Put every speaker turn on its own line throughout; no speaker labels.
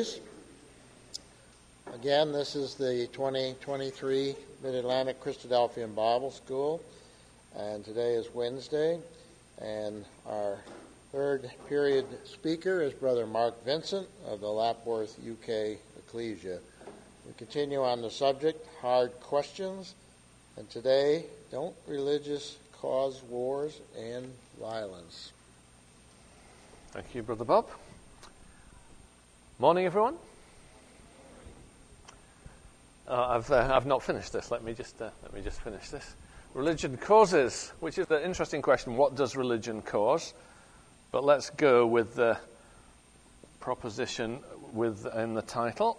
series. Again, this is the 2023 Mid-Atlantic Christadelphian Bible School, and today is Wednesday, and our third period speaker is Brother Mark Vincent of the Lapworth, UK Ecclesia. We continue on the subject, hard questions, and today, don't religious cause wars and violence?
Thank you, Brother Bob. Morning, everyone. I've not finished this. Let me just finish this. Religion causes, which is an interesting question. What does religion cause? But let's go with the proposition in the title.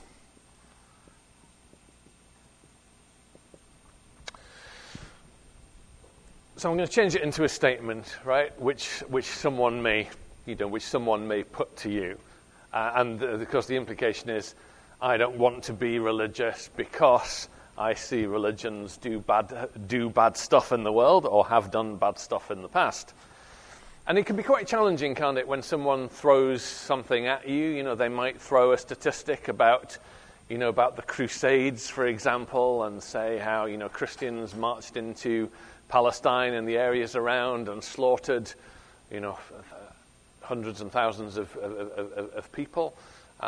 So I'm going to change it into a statement, right? Which someone may put to you, and because the implication is, I don't want to be religious because I see religions do bad stuff in the world or have done bad stuff in the past. And it can be quite challenging, can't it, when someone throws something at you? You know, they might throw a statistic about the Crusades, for example, and say how, Christians marched into Palestine and the areas around and slaughtered, hundreds and thousands of people.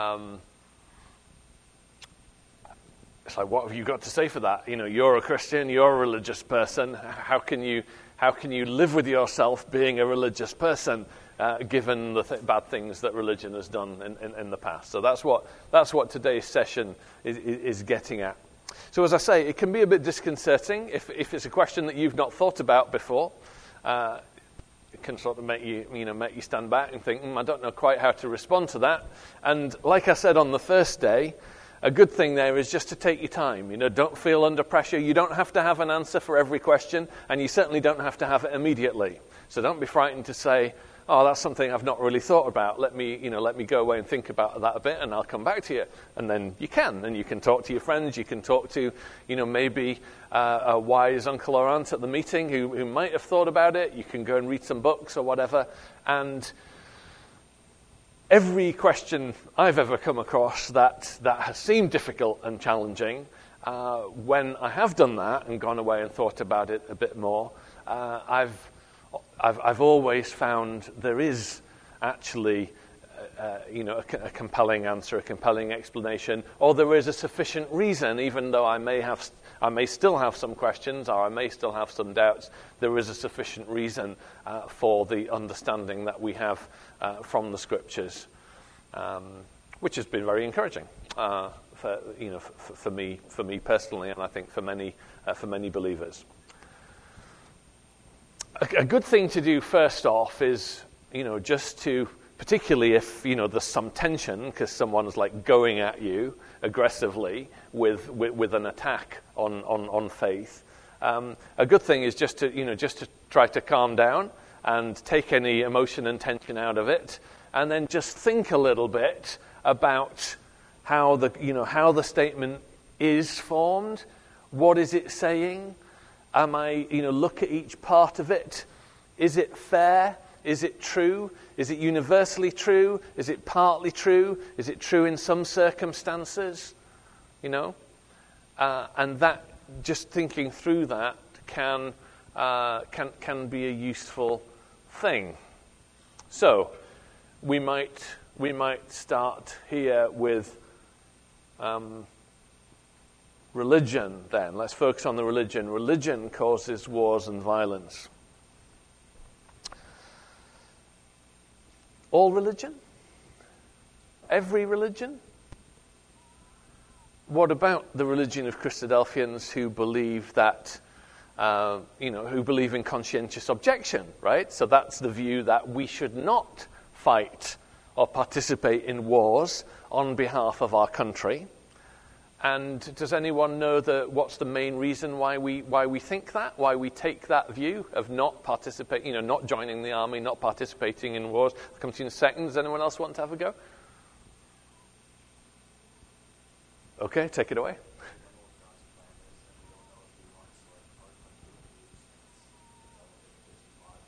It's like, what have you got to say for that? You're a Christian, you're a religious person. How can you live with yourself being a religious person, given the bad things that religion has done in the past? So that's what today's session is getting at. So as I say, it can be a bit disconcerting if it's a question that you've not thought about before. It can sort of make you stand back and think, I don't know quite how to respond to that. And like I said on the first day, a good thing there is just to take your time. Don't feel under pressure. You don't have to have an answer for every question, and you certainly don't have to have it immediately. So don't be frightened to say, "Oh, that's something I've not really thought about. Let me go away and think about that a bit, and I'll come back to you." And then you can talk to your friends. You can talk to, maybe a wise uncle or aunt at the meeting who might have thought about it. You can go and read some books or whatever, and every question I've ever come across that has seemed difficult and challenging, when I have done that and gone away and thought about it a bit more, I've always found there is actually a compelling answer, a compelling explanation, or there is a sufficient reason, even though I may still have some questions or I may still have some doubts. There is a sufficient reason for the understanding that we have from the Scriptures, which has been very encouraging for me personally, and I think for many believers. A good thing to do first off is just to, particularly if there's some tension because someone's like going at you aggressively with an attack on faith. A good thing is just to try to calm down and take any emotion and tension out of it, and then just think a little bit about how the statement is formed. What is it saying? Am I look at each part of it? Is it fair? Is it true? Is it universally true? Is it partly true? Is it true in some circumstances? And that, just thinking through that can be a useful thing. So we might start here with religion. Then let's focus on the religion. Religion causes wars and violence. All religion? Every religion? What about the religion of Christadelphians who believe that, who believe in conscientious objection, right? So that's the view that we should not fight or participate in wars on behalf of our country. And does anyone know what's the main reason why we think that? Why we take that view of not participating, not joining the army, not participating in wars? I'll come to you in a second. Does anyone else want to have a go? Okay, take it away.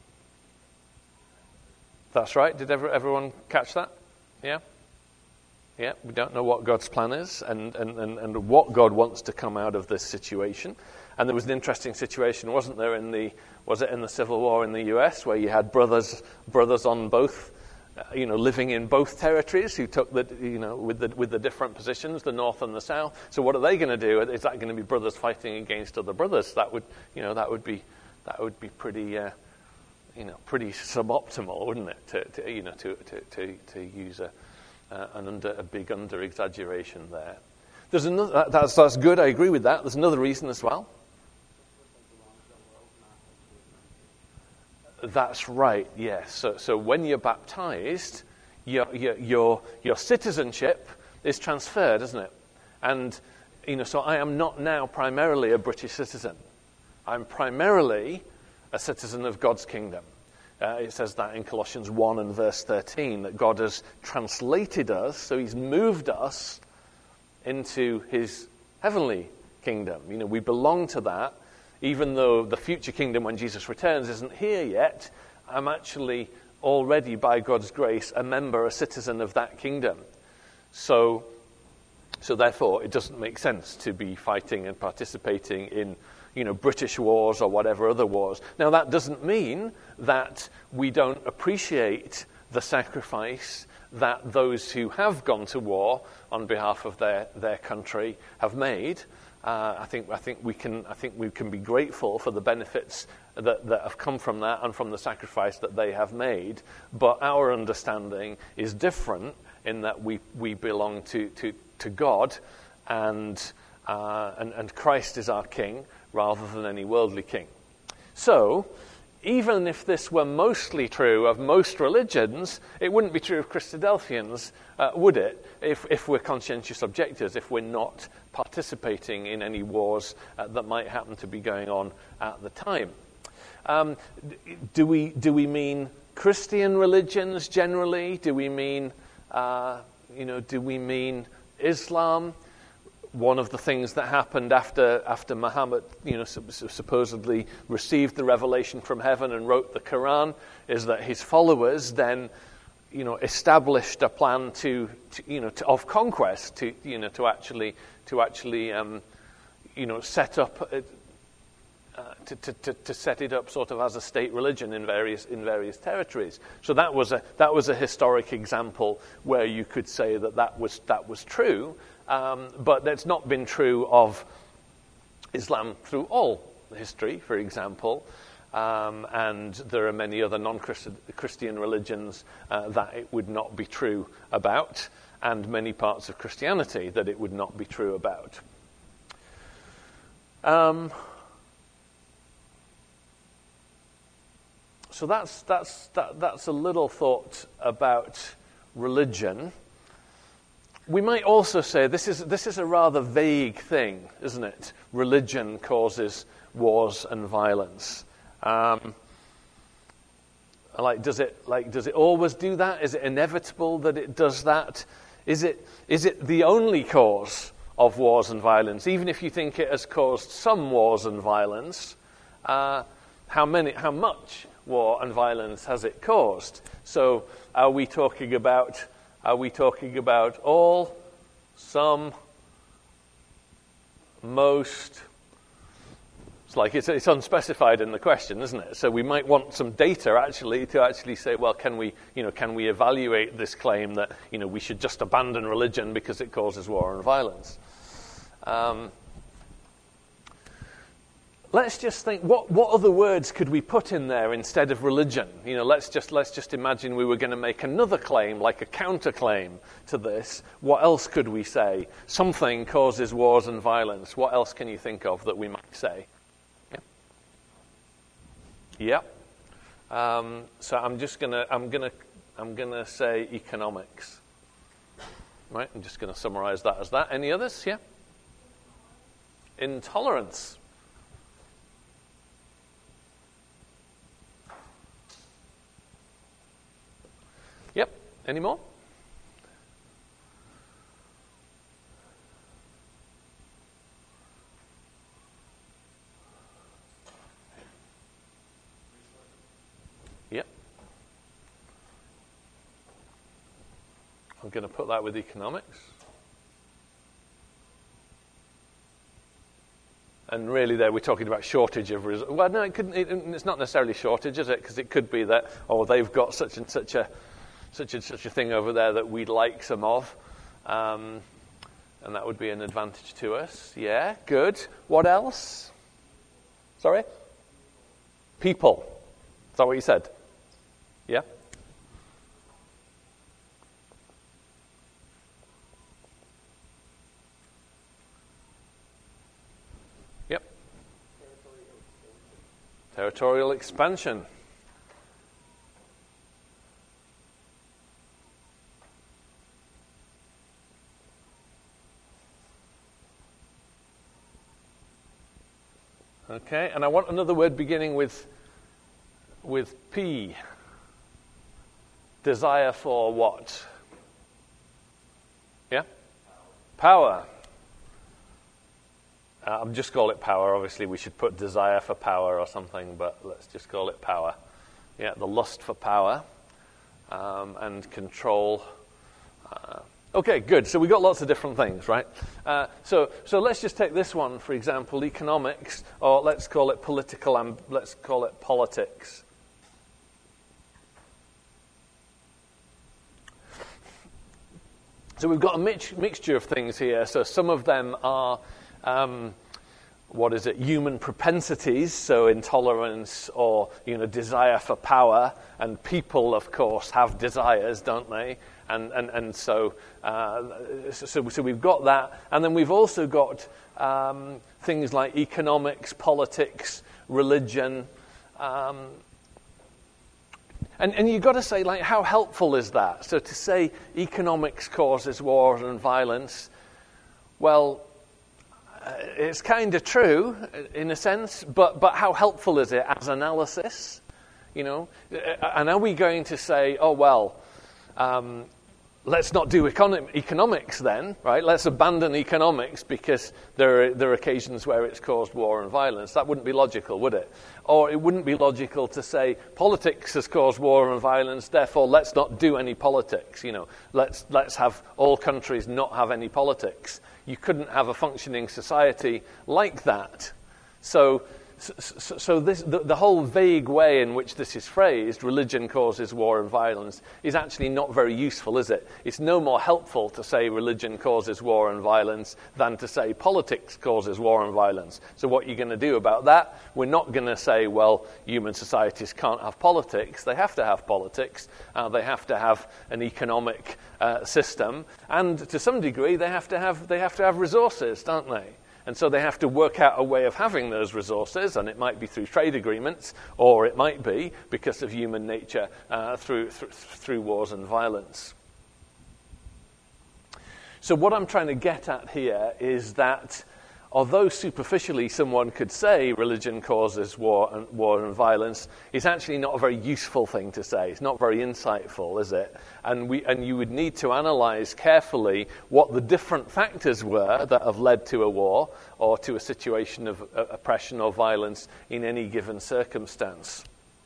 That's right. Did everyone catch that? Yeah? Yeah, we don't know what God's plan is and what God wants to come out of this situation. And there was an interesting situation, wasn't there, in the Civil War in the US, where you had brothers on both, living in both territories, who took with the different positions, the North and the South. So what are they going to do? Is that going to be brothers fighting against other brothers? That would be pretty pretty suboptimal, wouldn't it? To use a big under exaggeration there. There's another. That's good. I agree with that. There's another reason as well. That's right. Yes. So when you're baptized, your citizenship is transferred, isn't it? And so I am not now primarily a British citizen. I'm primarily a citizen of God's kingdom. It says that in Colossians 1 and verse 13, that God has translated us, so he's moved us into his heavenly kingdom. We belong to that, even though the future kingdom when Jesus returns isn't here yet. I'm actually already, by God's grace, a member, a citizen of that kingdom. So therefore, it doesn't make sense to be fighting and participating in British wars or whatever other wars. Now, that doesn't mean that we don't appreciate the sacrifice that those who have gone to war on behalf of their country have made. I think we can be grateful for the benefits that have come from that and from the sacrifice that they have made. But our understanding is different in that we belong to God, and Christ is our King, rather than any worldly king. So, even if this were mostly true of most religions, it wouldn't be true of Christadelphians, would it? If we're conscientious objectors, if we're not participating in any wars that might happen to be going on at the time. Do we mean Christian religions generally? Do we mean Islam? One of the things that happened after Muhammad, supposedly received the revelation from heaven and wrote the Quran, is that his followers then, established a plan of conquest to actually set up to set it up sort of as a state religion in various territories. So that was a historic example where you could say that was true. But that's not been true of Islam through all history, for example. And there are many other non-Christian religions that it would not be true about, and many parts of Christianity that it would not be true about. So that's a little thought about religion. We might also say this is a rather vague thing, isn't it? Religion causes wars and violence. Does it always do that? Is it inevitable that it does that? Is it the only cause of wars and violence? Even if you think it has caused some wars and violence, how much war and violence has it caused? So are we talking about all, some, most? It's unspecified in the question, isn't it? So we might want some data to actually say, well, can we evaluate this claim that we should just abandon religion because it causes war and violence? Let's just think, what other words could we put in there instead of religion? Let's just imagine we were going to make another claim, like a counterclaim to this. What else could we say? Something causes wars and violence. What else can you think of that we might say? Yeah. So I'm gonna say economics. Right. I'm just going to summarize that as that. Any others? Yeah. Intolerance. Yep. Any more? Yep. I'm going to put that with economics. And really there we're talking about shortage of resources. Well, no, it's not necessarily shortage, is it? Because it could be that, they've got such and such a thing over there that we'd like some of. And that would be an advantage to us. Yeah, good. What else? Sorry? People. Is that what you said? Yeah? Yep. Territorial expansion. Okay, and I want another word beginning with P. Desire for what? Yeah? Power. I'll just call it power. Obviously, we should put desire for power or something, but let's just call it power. Yeah, the lust for power and control. Okay, good. So we got lots of different things, right? So let's just take this one, for example, economics, or let's call it political, let's call it politics. So we've got a mixture of things here. So some of them are, human propensities, so intolerance or, desire for power. And people, of course, have desires, don't they? And so we've got that. And then we've also got things like economics, politics, religion. And you've got to say, how helpful is that? So to say economics causes war and violence, well, it's kind of true in a sense, but how helpful is it as analysis? And are we going to say, let's not do economics then, right? Let's abandon economics because there are occasions where it's caused war and violence. That wouldn't be logical, would it? Or it wouldn't be logical to say politics has caused war and violence, therefore let's not do any politics. Let's have all countries not have any politics. You couldn't have a functioning society like that. So the whole vague way in which this is phrased, religion causes war and violence, is actually not very useful, is it? It's no more helpful to say religion causes war and violence than to say politics causes war and violence. So what are you going to do about that? We're not going to say, human societies can't have politics. They have to have politics. They have to have an economic system. And to some degree, they have to have resources, don't they? And so they have to work out a way of having those resources, and it might be through trade agreements, or it might be because of human nature through wars and violence. So what I'm trying to get at here is that although superficially someone could say religion causes war and violence, it's actually not a very useful thing to say. It's not very insightful, is it? And you would need to analyze carefully what the different factors were that have led to a war or to a situation of oppression or violence in any given circumstance.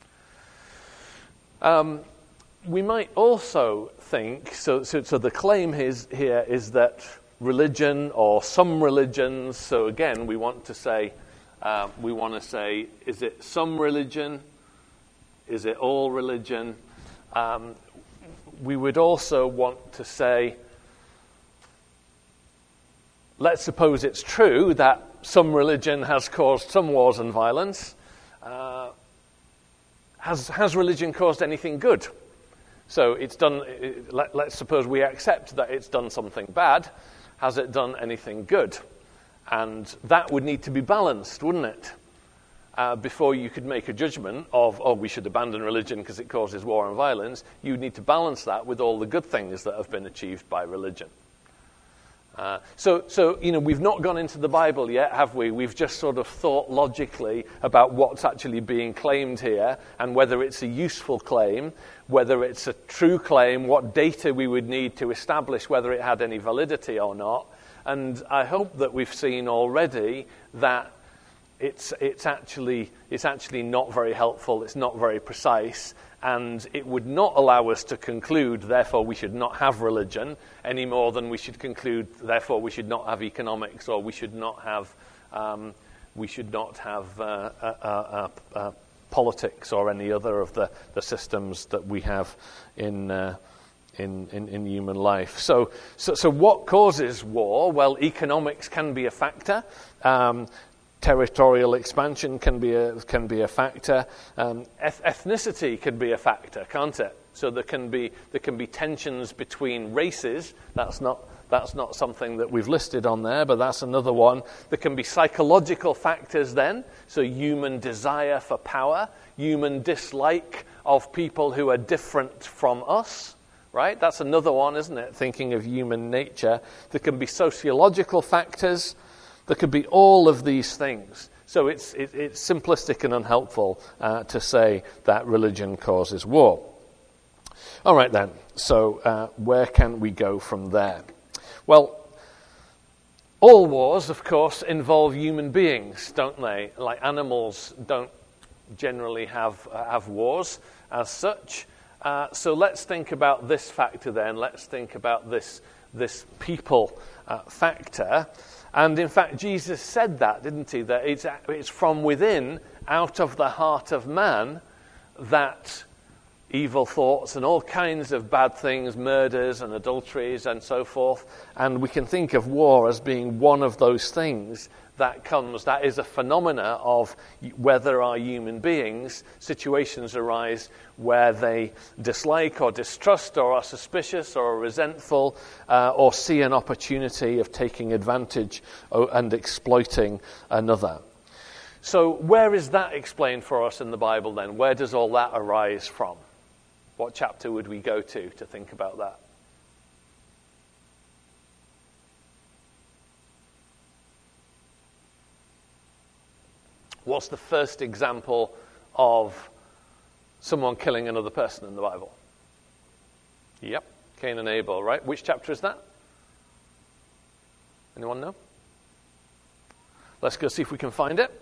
We might also think, so the claim here is that religion or some religions, so again we want to say, is it some religion? Is it all religion? We would also want to say, let's suppose it's true that some religion has caused some wars and violence. Has religion caused anything good? So it's done. Let's suppose we accept that it's done something bad. Has it done anything good? And that would need to be balanced, wouldn't it? Before you could make a judgment of, we should abandon religion because it causes war and violence, you'd need to balance that with all the good things that have been achieved by religion. So we've not gone into the Bible yet, have we? We've just sort of thought logically about what's actually being claimed here and whether it's a useful claim, whether it's a true claim, what data we would need to establish whether it had any validity or not. And I hope that we've seen already that it's actually not very helpful, it's not very precise, And it would not allow us to conclude, therefore we should not have religion, any more than we should conclude, therefore we should not have economics, or we should not have politics, or any other of the systems that we have in human life. So what causes war? Well, economics can be a factor. Territorial expansion can be a factor. Ethnicity can be a factor, can't it? So there can be tensions between races. That's not something that we've listed on there, but that's another one. There can be psychological factors then. So human desire for power, human dislike of people who are different from us. Right? That's another one, isn't it? Thinking of human nature. There can be sociological factors. There could be all of these things. So it's simplistic and unhelpful to say that religion causes war. All right then, so where can we go from there? Well, all wars, of course, involve human beings, don't they? Like animals don't generally have wars as such. So let's think about this factor then. Let's think about this people factor. And in fact, Jesus said that, didn't he? That it's from within, out of the heart of man, that evil thoughts and all kinds of bad things, murders and adulteries and so forth. And we can think of war as being one of those things that is a phenomena of where there are human beings, situations arise where they dislike or distrust or are suspicious or are resentful or see an opportunity of taking advantage and exploiting another. So where is that explained for us in the Bible then? Where does all that arise from? What chapter would we go to think about that? What's the first example of someone killing another person in the Bible? Yep, Cain and Abel, right? Which chapter is that? Anyone know? Let's go see if we can find it.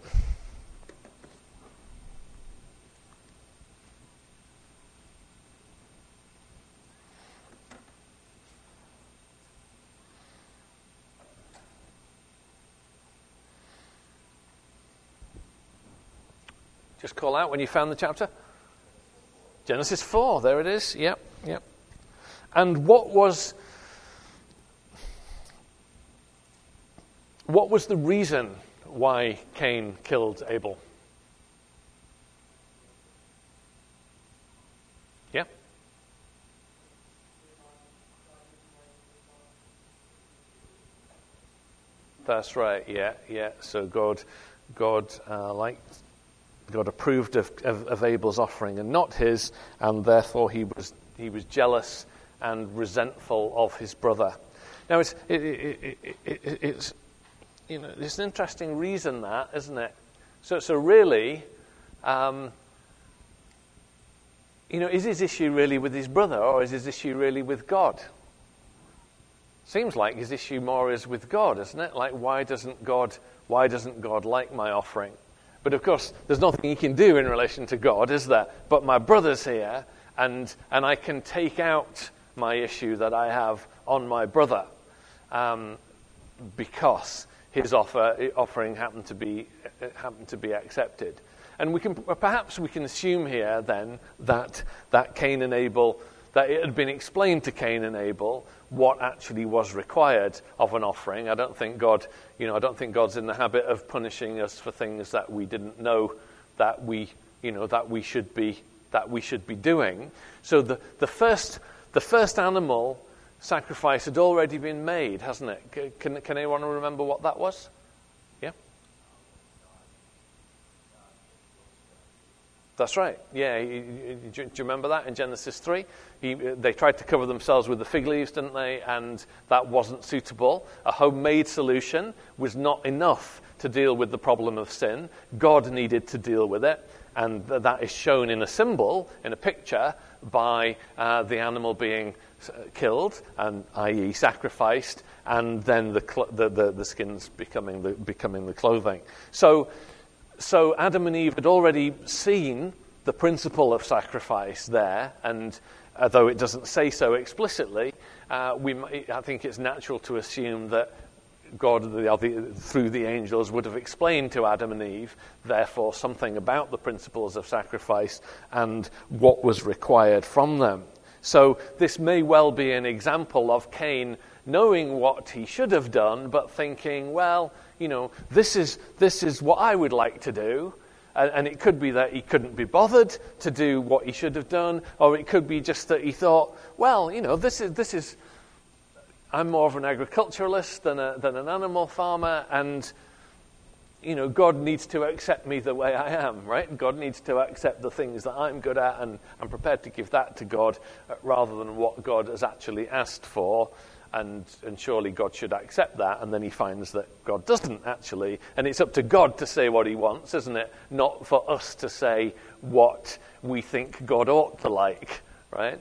Just call out when you found the chapter. Genesis 4, there it is. Yep. And what was the reason why Cain killed Abel? Yeah. That's right. Yeah. So God approved of Abel's offering and not his, and therefore he was jealous and resentful of his brother. Now it's it's an interesting reason, that, isn't it? So really, is his issue really with his brother, or is his issue really with God? Seems like his issue more is with God, isn't it? Like, why doesn't God like my offering? But of course, there's nothing he can do in relation to God, is there? But my brother's here, and I can take out my issue that I have on my brother, because his offering happened to be accepted. And we can assume here then that Cain and Abel, that it had been explained to Cain and Abel what actually was required of an offering. I don't think God's in the habit of punishing us for things that we didn't know that we should be doing. So the first animal sacrifice had already been made, hasn't it? Can anyone remember what that was? Yeah. That's right. Yeah. Do you remember that in Genesis 3? They tried to cover themselves with the fig leaves, didn't they? And that wasn't suitable. A homemade solution was not enough to deal with the problem of sin. God needed to deal with it. And that is shown in a symbol, in a picture, by the animal being killed, and i.e. sacrificed, and then the skins becoming the clothing. So Adam and Eve had already seen the principle of sacrifice there, and although it doesn't say so explicitly, I think it's natural to assume that God, through the angels, would have explained to Adam and Eve, therefore, something about the principles of sacrifice and what was required from them. So this may well be an example of Cain knowing what he should have done, but thinking, well, this is what I would like to do. And it could be that he couldn't be bothered to do what he should have done, or it could be just that he thought, well, this is. I'm more of an agriculturalist than an animal farmer, and God needs to accept me the way I am, right? God needs to accept the things that I'm good at, and I'm prepared to give that to God rather than what God has actually asked for. And surely God should accept that, and then he finds that God doesn't actually, and it's up to God to say what he wants, isn't it? Not for us to say what we think God ought to like, right?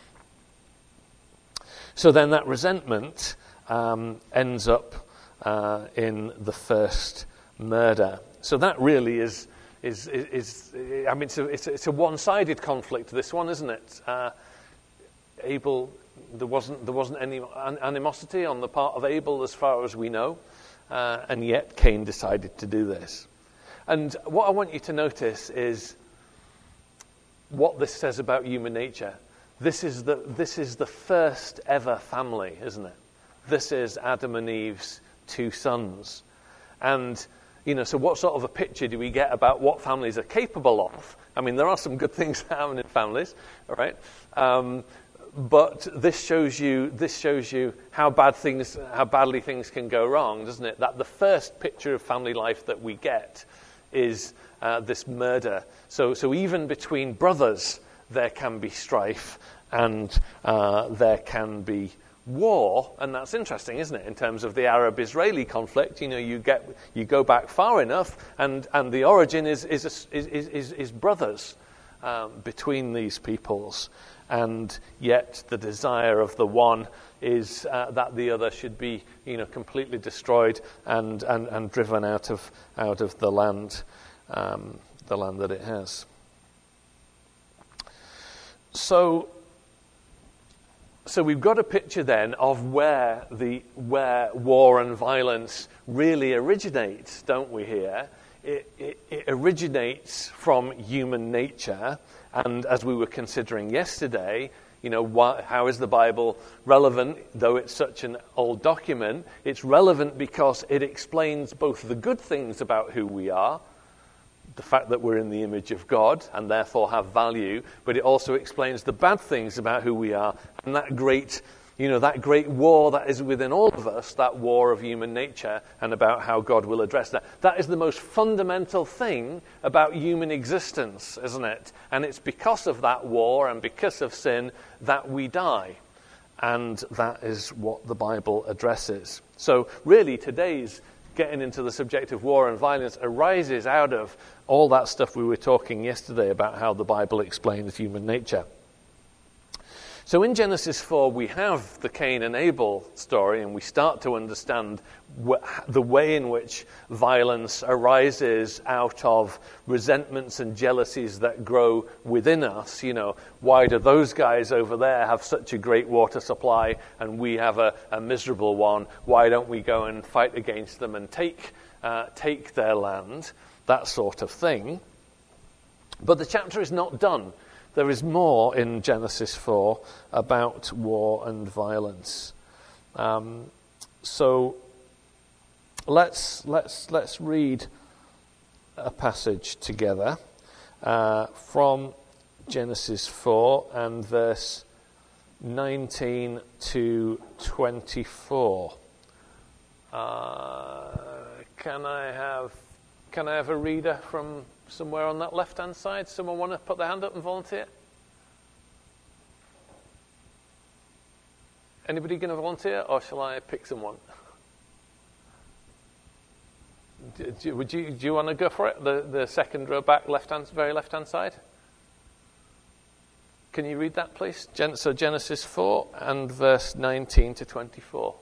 So then that resentment ends up in the first murder. So that really is I mean, it's a one-sided conflict, this one, isn't it? Abel. There wasn't any animosity on the part of Abel as far as we know, and yet Cain decided to do this. And what I want you to notice is what this says about human nature. This is the first ever family, isn't it? This is Adam and Eve's two sons. And, so what sort of a picture do we get about what families are capable of? I mean, there are some good things happening in families, all right? But this shows you how badly things can go wrong, doesn't it? That the first picture of family life that we get is this murder. So even between brothers, there can be strife and there can be war, and that's interesting, isn't it? In terms of the Arab-Israeli conflict, you go back far enough, and the origin is brothers between these peoples. And yet the desire of the one is that the other should be, completely destroyed and driven out of the land that it has. So we've got a picture then of where war and violence really originates, don't we? Here, it originates from human nature. And as we were considering yesterday, how is the Bible relevant? Though it's such an old document, it's relevant because it explains both the good things about who we are, the fact that we're in the image of God and therefore have value, but it also explains the bad things about who we are, and that great war that is within all of us, that war of human nature, and about how God will address that. That is the most fundamental thing about human existence, isn't it? And it's because of that war and because of sin that we die. And that is what the Bible addresses. So really today's getting into the subject of war and violence arises out of all that stuff we were talking yesterday about how the Bible explains human nature. So in Genesis 4, we have the Cain and Abel story, and we start to understand the way in which violence arises out of resentments and jealousies that grow within us. Why do those guys over there have such a great water supply and we have a miserable one? Why don't we go and fight against them and take their land? That sort of thing. But the chapter is not done. There is more in Genesis 4 about war and violence. So let's read a passage together from Genesis 4 and verse 19 to 24. Can I have a reader from somewhere on that left-hand side? Someone want to put their hand up and volunteer? Anybody going to volunteer, or shall I pick someone? Do you want to go for it? The second row back, very left-hand side. Can you read that, please? So Genesis 4 and verse 19 to 24.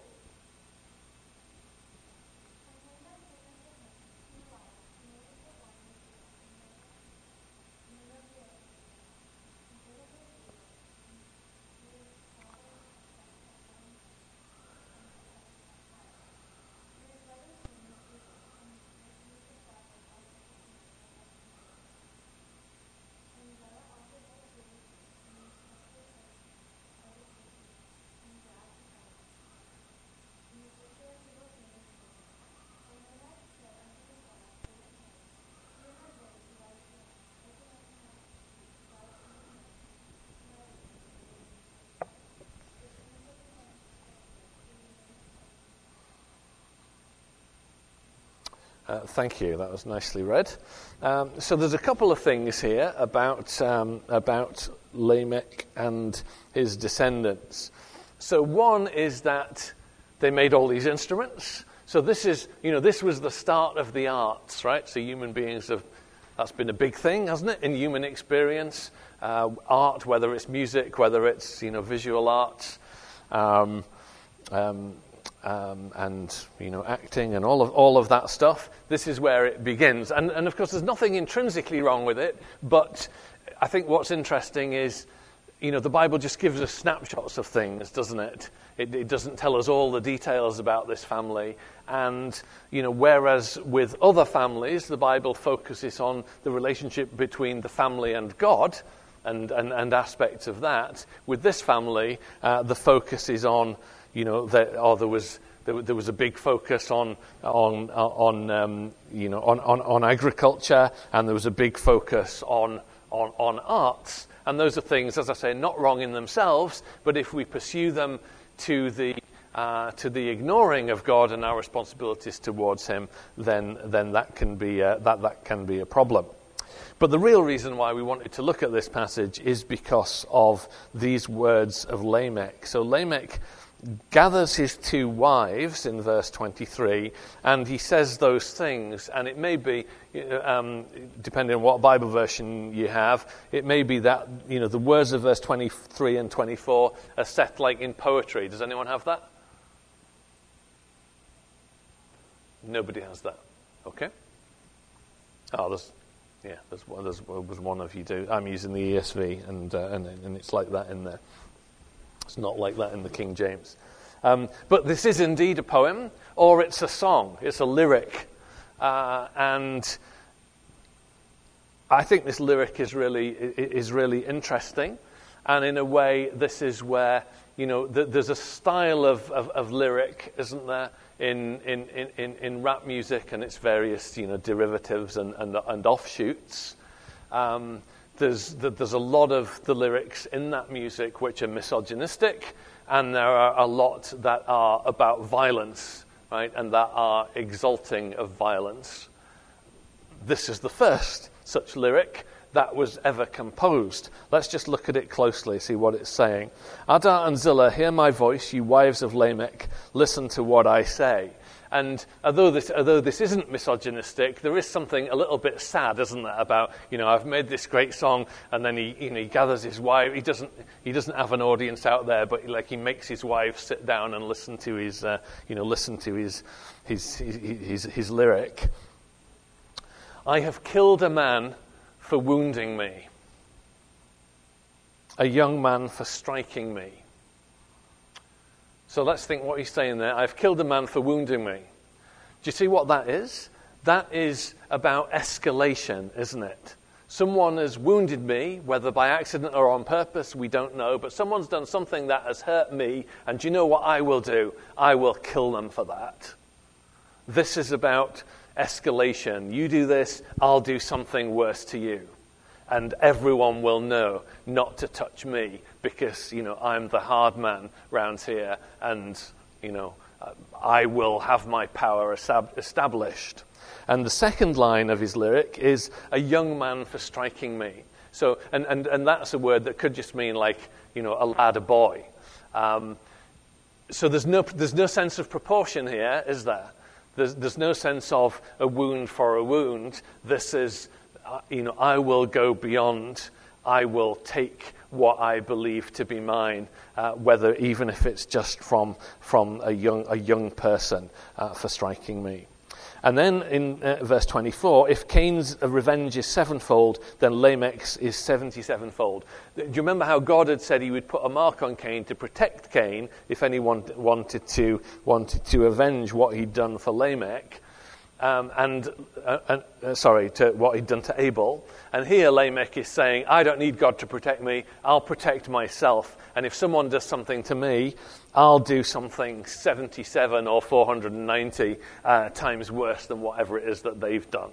Thank you. That was nicely read. So there's a couple of things here about Lamech and his descendants. So one is that they made all these instruments. So this was the start of the arts, right? So human beings that's been a big thing, hasn't it, in human experience? Art, whether it's music, whether it's visual arts, and acting and all of that stuff. This is where it begins, and of course there's nothing intrinsically wrong with it. But I think what's interesting is, the Bible just gives us snapshots of things, doesn't it? It doesn't tell us all the details about this family. And, whereas with other families, the Bible focuses on the relationship between the family and God and aspects of that. With this family, the focus is on, there was a big focus on agriculture, and there was a big focus on arts. And those are things, as I say, not wrong in themselves, but if we pursue them to the ignoring of God and our responsibilities towards Him, then that can be a problem. But the real reason why we wanted to look at this passage is because of these words of Lamech. So Lamech gathers his two wives in verse 23, and he says those things, and it may be, depending on what Bible version you have, it may be that, the words of verse 23 and 24 are set like in poetry. Does anyone have that? Nobody has that. Okay. Oh, there's one of you do. I'm using the ESV, and it's like that in there. It's not like that in the King James. But this is indeed a poem, or it's a song. It's a lyric. And I think this lyric is really interesting. And in a way, this is where, there's a style of lyric, isn't there, in rap music and its various, derivatives and offshoots. There's a lot of the lyrics in that music which are misogynistic, and there are a lot that are about violence, right, and that are exalting of violence. This is the first such lyric that was ever composed. Let's just look at it closely, see what it's saying. Adar and Zillah, hear my voice, you wives of Lamech, listen to what I say. And although this isn't misogynistic, there is something a little bit sad, isn't there, about, I've made this great song, and then he gathers his wife. He doesn't have an audience out there, but he makes his wife sit down and listen to his his lyric. I have killed a man for wounding me, a young man for striking me. So let's think what he's saying there. I've killed a man for wounding me. Do you see what that is? That is about escalation, isn't it? Someone has wounded me, whether by accident or on purpose, we don't know, but someone's done something that has hurt me, and do you know what I will do? I will kill them for that. This is about escalation. You do this, I'll do something worse to you. And everyone will know not to touch me because, I'm the hard man round here, and, I will have my power established. And the second line of his lyric is a young man for striking me. So, and that's a word that could just mean a lad, a boy. So there's no sense of proportion here, is there? There's no sense of a wound for a wound. This is, I will go beyond. I will take what I believe to be mine, even if it's just from a young person for striking me. And then in verse 24, if Cain's revenge is sevenfold, then Lamech's is 77-fold. Do you remember how God had said he would put a mark on Cain to protect Cain if anyone wanted to avenge what he'd done for Lamech? To what he'd done to Abel. And here Lamech is saying, I don't need God to protect me, I'll protect myself. And if someone does something to me, I'll do something 77 or 490 times worse than whatever it is that they've done.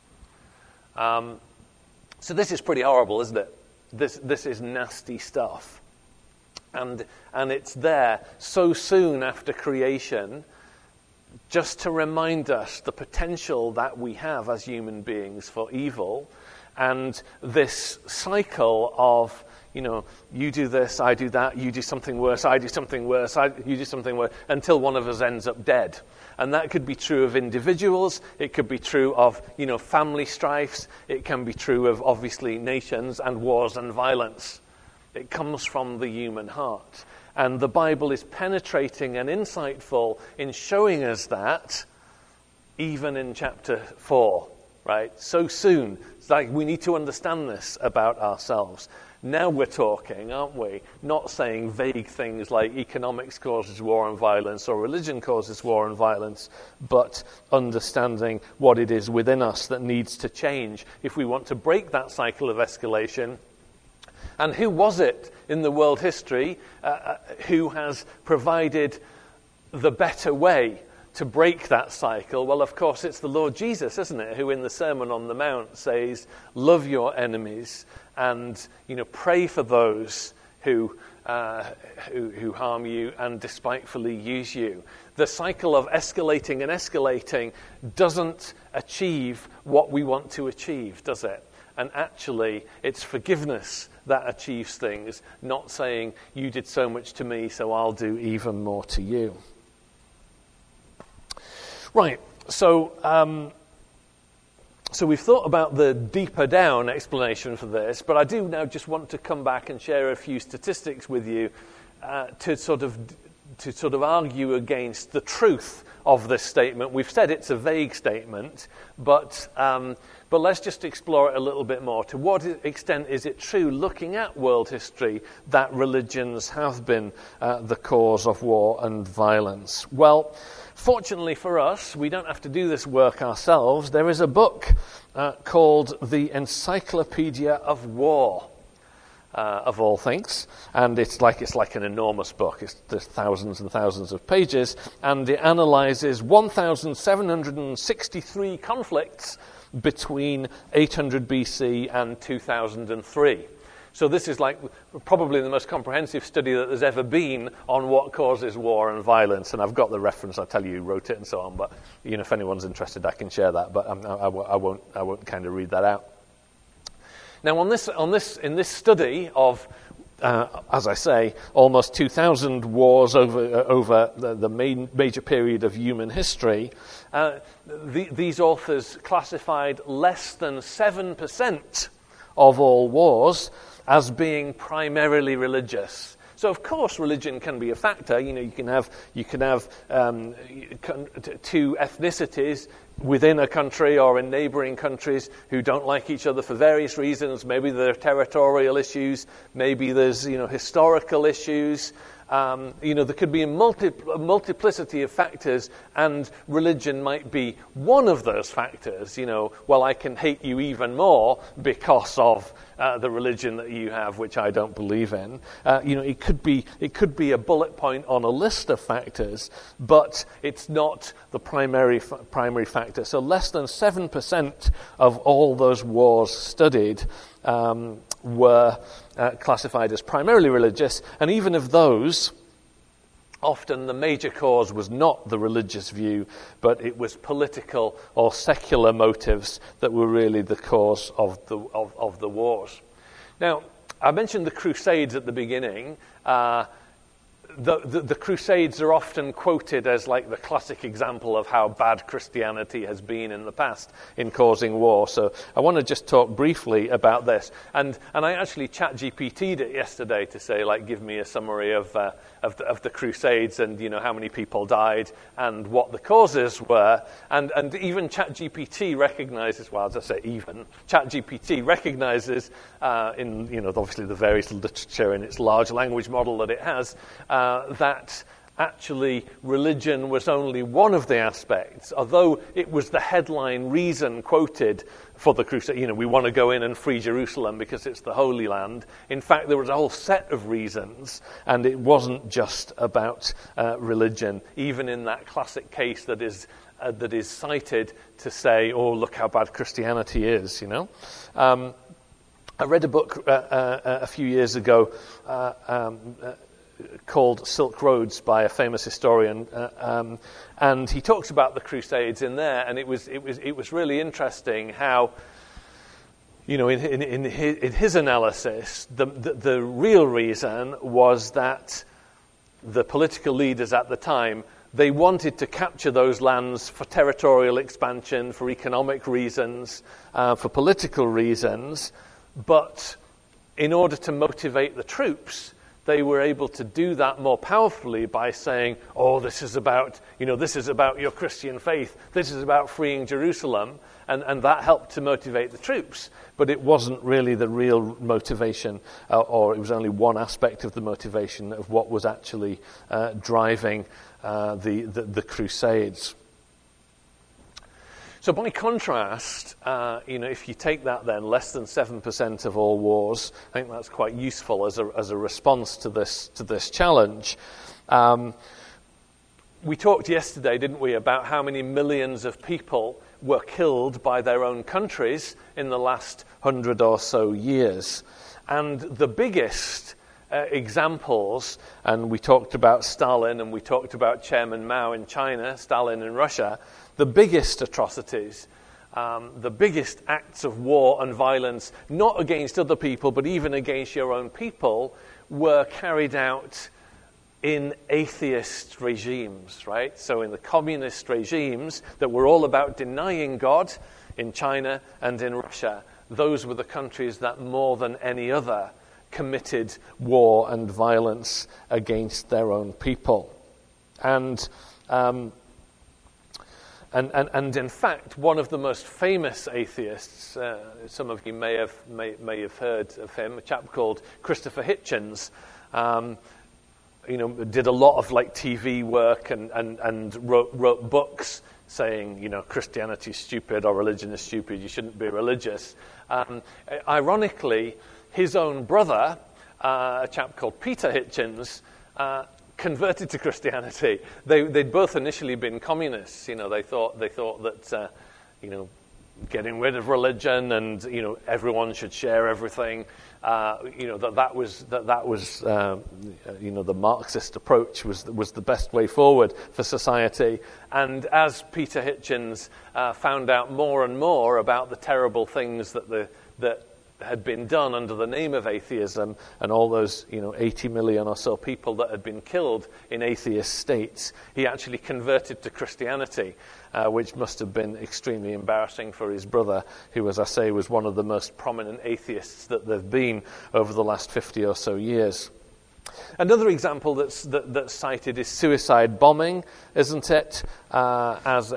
So this is pretty horrible, isn't it? This is nasty stuff. And it's there so soon after creation. just to remind us the potential that we have as human beings for evil, and this cycle of, you do this, I do that, you do something worse, I do something worse, you do something worse, until one of us ends up dead. And that could be true of individuals, it could be true of, family strifes, it can be true of, obviously, nations and wars and violence. It comes from the human heart. And the Bible is penetrating and insightful in showing us that, even in chapter 4, right? So soon. It's like we need to understand this about ourselves. Now we're talking, aren't we? Not saying vague things like economics causes war and violence or religion causes war and violence, but understanding what it is within us that needs to change if we want to break that cycle of escalation. And who was it in the world history who has provided the better way to break that cycle? Well, of course, it's the Lord Jesus, isn't it, who in the Sermon on the Mount says, love your enemies and, pray for those who harm you and despitefully use you. The cycle of escalating doesn't achieve what we want to achieve, does it? And actually, it's forgiveness that achieves things, not saying, you did so much to me, so I'll do even more to you. Right, so we've thought about the deeper down explanation for this, but I do now just want to come back and share a few statistics with you to sort of argue against the truth of this statement. We've said it's a vague statement, but let's just explore it a little bit more. To what extent is it true, looking at world history, that religions have been the cause of war and violence? Well, fortunately for us, we don't have to do this work ourselves. There is a book called The Encyclopedia of War, of all things, and it's like an enormous book. There's thousands and thousands of pages, and it analyzes 1,763 conflicts between 800 BC and 2003. So this is like probably the most comprehensive study that there's ever been on what causes war and violence. And I've got the reference. I'll tell you who wrote it and so on. But if anyone's interested, I can share that. But I won't kind of read that out. Now, in this study of, as I say, almost 2,000 wars over the major period of human history, these authors classified less than 7% of all wars as being primarily religious. So, of course, religion can be a factor. You can have two ethnicities within a country or in neighboring countries who don't like each other for various reasons. Maybe there are territorial issues. Maybe there's historical issues. There could be a multiplicity of factors, and religion might be one of those factors. Well, I can hate you even more because of the religion that you have, which I don't believe in. It could be a bullet point on a list of factors, but it's not the primary factor. So less than 7% of all those wars studied were classified as primarily religious, and even of those, often the major cause was not the religious view, but it was political or secular motives that were really the cause of the wars. Now, I mentioned the Crusades at the beginning. The Crusades are often quoted as like the classic example of how bad Christianity has been in the past in causing war. So I want to just talk briefly about this. And I actually ChatGPT'd it yesterday to say, give me a summary of the Crusades and, how many people died and what the causes were. And even ChatGPT recognizes, well, as I say, ChatGPT recognizes in, obviously the various literature in its large language model that it has, that actually religion was only one of the aspects, although it was the headline reason quoted for the crusade. We want to go in and free Jerusalem because it's the Holy Land. In fact, there was a whole set of reasons, and it wasn't just about religion, even in that classic case that is cited to say, oh, look how bad Christianity is, I read a book a few years ago called Silk Roads by a famous historian, and he talks about the Crusades in there, and it was really interesting how, in his analysis, the real reason was that the political leaders at the time, they wanted to capture those lands for territorial expansion, for economic reasons, for political reasons, but in order to motivate the troops, they were able to do that more powerfully by saying, this is about your Christian faith, this is about freeing Jerusalem, and that helped to motivate the troops. But it wasn't really the real motivation, or it was only one aspect of the motivation of what was actually driving the Crusades. So by contrast, if you take that then, less than 7% of all wars, I think that's quite useful as a response to this challenge. We talked yesterday, didn't we, about how many millions of people were killed by their own countries in the last 100 or so years. And the biggest examples, and we talked about Stalin and we talked about Chairman Mao in China, Stalin in Russia, the biggest atrocities, the biggest acts of war and violence, not against other people, but even against your own people, were carried out in atheist regimes, right? So in the communist regimes that were all about denying God in China and in Russia, those were the countries that more than any other committed war and violence against their own people. And in fact, one of the most famous atheists, some of you may have heard of him, a chap called Christopher Hitchens, did a lot of TV work and wrote books saying, Christianity is stupid or religion is stupid, you shouldn't be religious. Ironically, his own brother, a chap called Peter Hitchens, converted to Christianity. They'd both initially been communists. They thought that getting rid of religion and everyone should share everything. That was the Marxist approach was the best way forward for society. And as Peter Hitchens found out more and more about the terrible things that had been done under the name of atheism, and all those 80 million or so people that had been killed in atheist states, he actually converted to Christianity, which must have been extremely embarrassing for his brother, who, as I say, was one of the most prominent atheists that there've been over the last 50 or so years. Another example that's cited is suicide bombing, isn't it? That's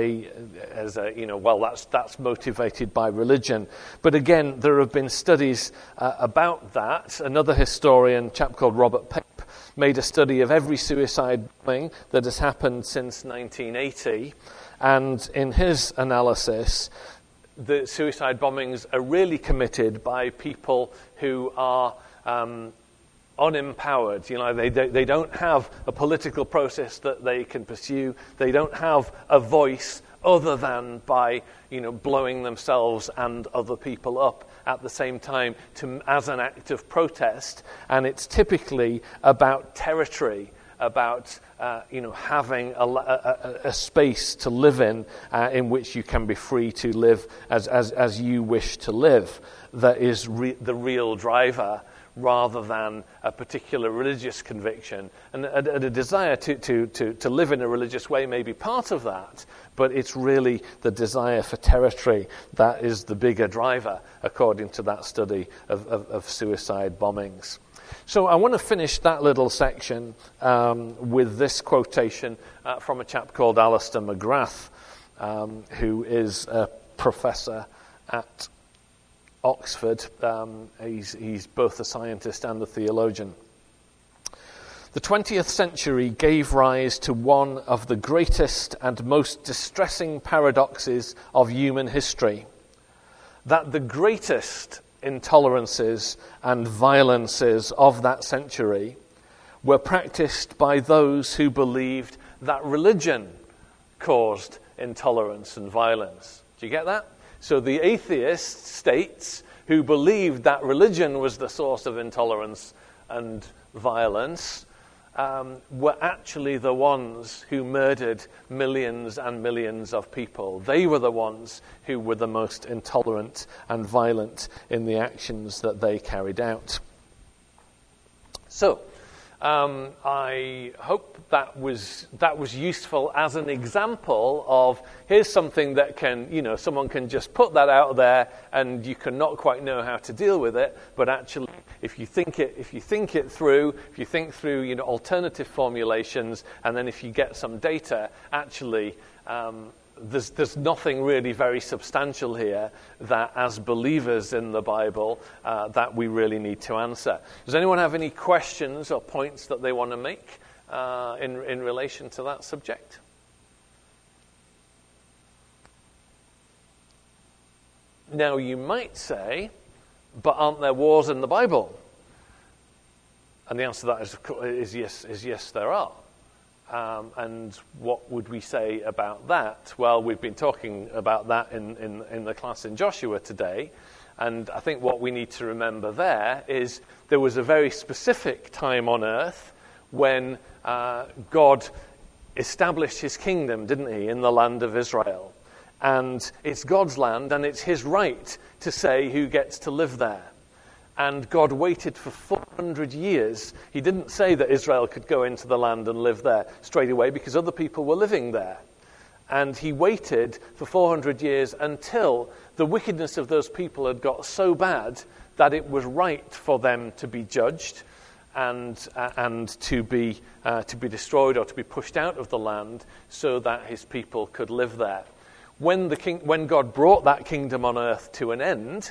motivated by religion. But again, there have been studies about that. Another historian, a chap called Robert Pape, made a study of every suicide bombing that has happened since 1980, and in his analysis, the suicide bombings are really committed by people who are unempowered. They don't have a political process that they can pursue. They don't have a voice other than by blowing themselves and other people up at the same time as an act of protest. And it's typically about territory, about having a space to live in which you can be free to live as you wish to live. That is the real driver, rather than a particular religious conviction. And a desire to live in a religious way may be part of that, but it's really the desire for territory that is the bigger driver, according to that study of suicide bombings. So I want to finish that little section with this quotation from a chap called Alistair McGrath, who is a professor at Oxford. He's both a scientist and a theologian. The 20th century gave rise to one of the greatest and most distressing paradoxes of human history, that the greatest intolerances and violences of that century were practiced by those who believed that religion caused intolerance and violence. Do you get that? So the atheist states who believed that religion was the source of intolerance and violence were actually the ones who murdered millions and millions of people. They were the ones who were the most intolerant and violent in the actions that they carried out. So, I hope that was useful as an example of here's something that can, someone can just put that out there and you can not quite know how to deal with it, but actually if you think it through, alternative formulations, and then if you get some data, actually there's nothing really very substantial here that as believers in the Bible that we really need to answer. Does anyone have any questions or points that they want to make in relation to that subject? Now you might say, but aren't there wars in the Bible? And the answer to that is yes, there are. And what would we say about that? Well, we've been talking about that in the class in Joshua today. And I think what we need to remember there is there was a very specific time on earth when God established his kingdom, didn't he, in the land of Israel. And it's God's land, and it's his right to say who gets to live there. And God waited for 400 years. He didn't say that Israel could go into the land and live there straight away because other people were living there. And he waited for 400 years until the wickedness of those people had got so bad that it was right for them to be judged and to be destroyed or to be pushed out of the land so that his people could live there. When God brought that kingdom on earth to an end,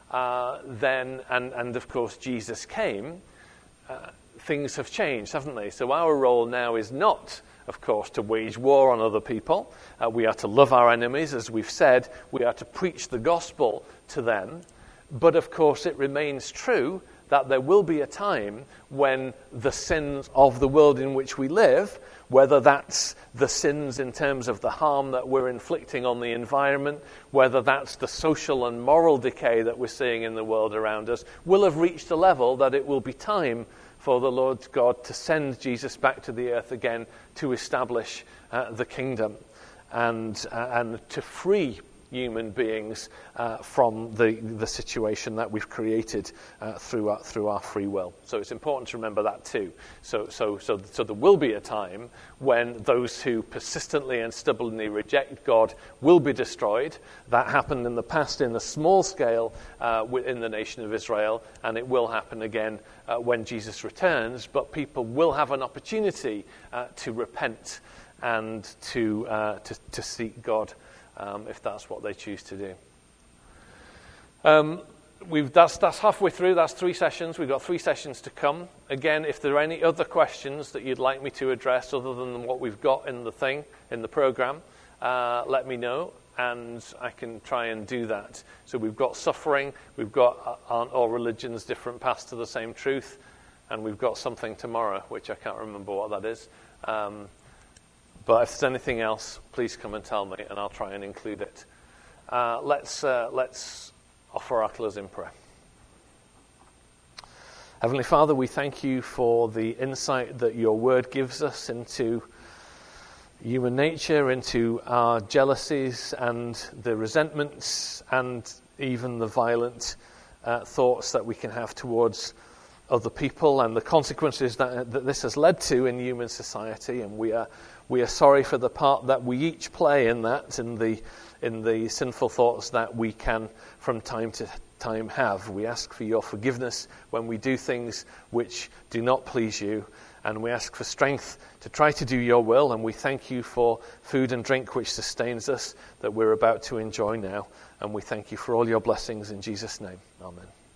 then of course Jesus came, things have changed, haven't they? So our role now is not, of course, to wage war on other people. We are to love our enemies, as we've said. We are to preach the gospel to them. But of course it remains true that there will be a time when the sins of the world in which we live, whether that's the sins in terms of the harm that we're inflicting on the environment, whether that's the social and moral decay that we're seeing in the world around us, will have reached a level that it will be time for the Lord God to send Jesus back to the earth again to establish the kingdom and to free human beings from the situation that we've created through our free will. So it's important to remember that too. So there will be a time when those who persistently and stubbornly reject God will be destroyed. That happened in the past in a small scale within the nation of Israel, and it will happen again when Jesus returns. But people will have an opportunity to repent and to seek God. If that's what they choose to do. That's halfway through. That's 3 sessions. We've got 3 sessions to come. Again, if there are any other questions that you'd like me to address other than what we've got in the program, let me know, and I can try and do that. So we've got suffering. We've got aren't all religions different paths to the same truth, and we've got something tomorrow, which I can't remember what that is. But if there's anything else, please come and tell me, and I'll try and include it. Let's offer our closing prayer. Heavenly Father, we thank you for the insight that your word gives us into human nature, into our jealousies and the resentments and even the violent thoughts that we can have towards other people and the consequences that this has led to in human society. And we are sorry for the part that we each play in that, in the sinful thoughts that we can from time to time have. We ask for your forgiveness when we do things which do not please you, and we ask for strength to try to do your will, and we thank you for food and drink which sustains us that we're about to enjoy now, and we thank you for all your blessings in Jesus' name. Amen.